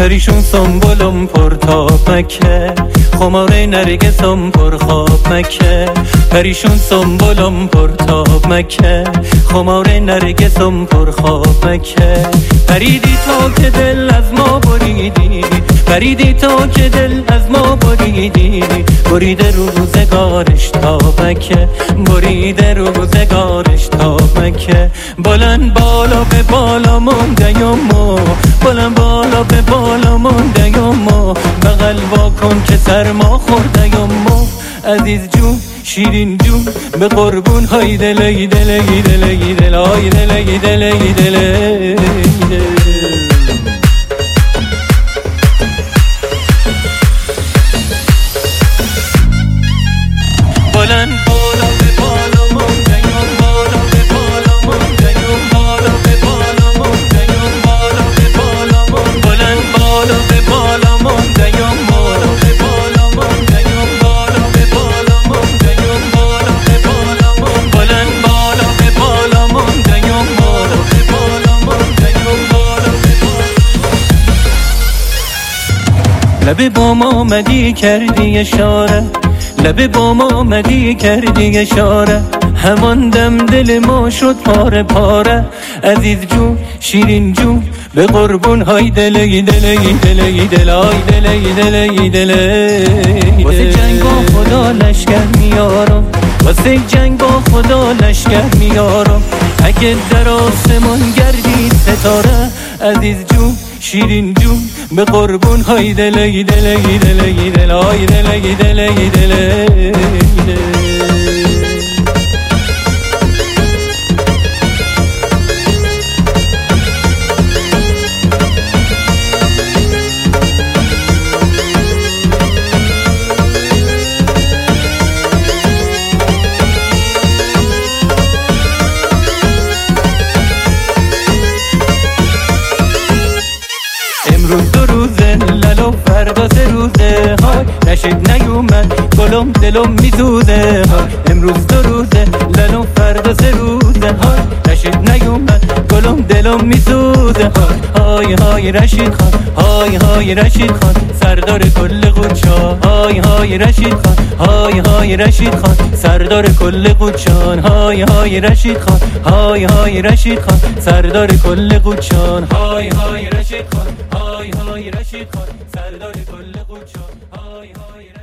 پریشون سنبولم پرتاب مکه، خماره نرگسم پر خواب مکه. پریشون سنبولم پرتاب مکه، خماره نرگسم پر خواب مکه. پریدی تا که دل از ما بریدی، پریدی تا که دل از ما بریدی. بریده روزگارش تا مکه، بریده روزگارش تا مکه. بلند بالا به بالا موندیم و بلند بالا به بالا موندیم و بغل واکن که سر ما خوردیم و عزیز جون شیرین جون به قربون های دل ای دل ای دل ای دل ای دل ای دل ای دل ای دل. بلند بالا به بالا موندیم، بالا به بالا موندیم، بالا به بالا موندیم، بالا به بالا موندیم. بلند بالا به بالا موندیم، بالا به بالا موندیم، بالا به بالا موندیم، بالا به بالا موندیم. بلند بالا به بالا موندیم، بالا به بالا موندیم، بالا به بالا. لب بام آمدی کردی اشاره، لب بام آمدی کردی اشاره. همان دم دل ما شد پاره پاره. عزیز جون شیرین جون به قربون های دل ای دل ای دل ای دل ای دل ای دل ای دل ای. واسه جنگ با خدا لشکر میارم، واسه جنگ با خدا لشکر میارم. اگه در آسمان گردید ستاره. عزیز جون شیرین جون به قربون های دل ای دل ای دل ای دل ای دل ای دل ای دل ای دل. امروز دو روزه لالو فردا سه روزه های نشید نیومد گلم دلم میسوزه های. امروز دو روزه لالو فردا سه روزه های نشید نیومد گلم دلم میسوزه های. های های رشید خان، های های رشید خان سردار کل قوچان. های های رشید خان، های های رشید خان سردار کل قوچان. های های رشید خان، های های رشید خان سردار کل قوچان. های های رشید خان، های های رشید خان سردار کل قوچان. های های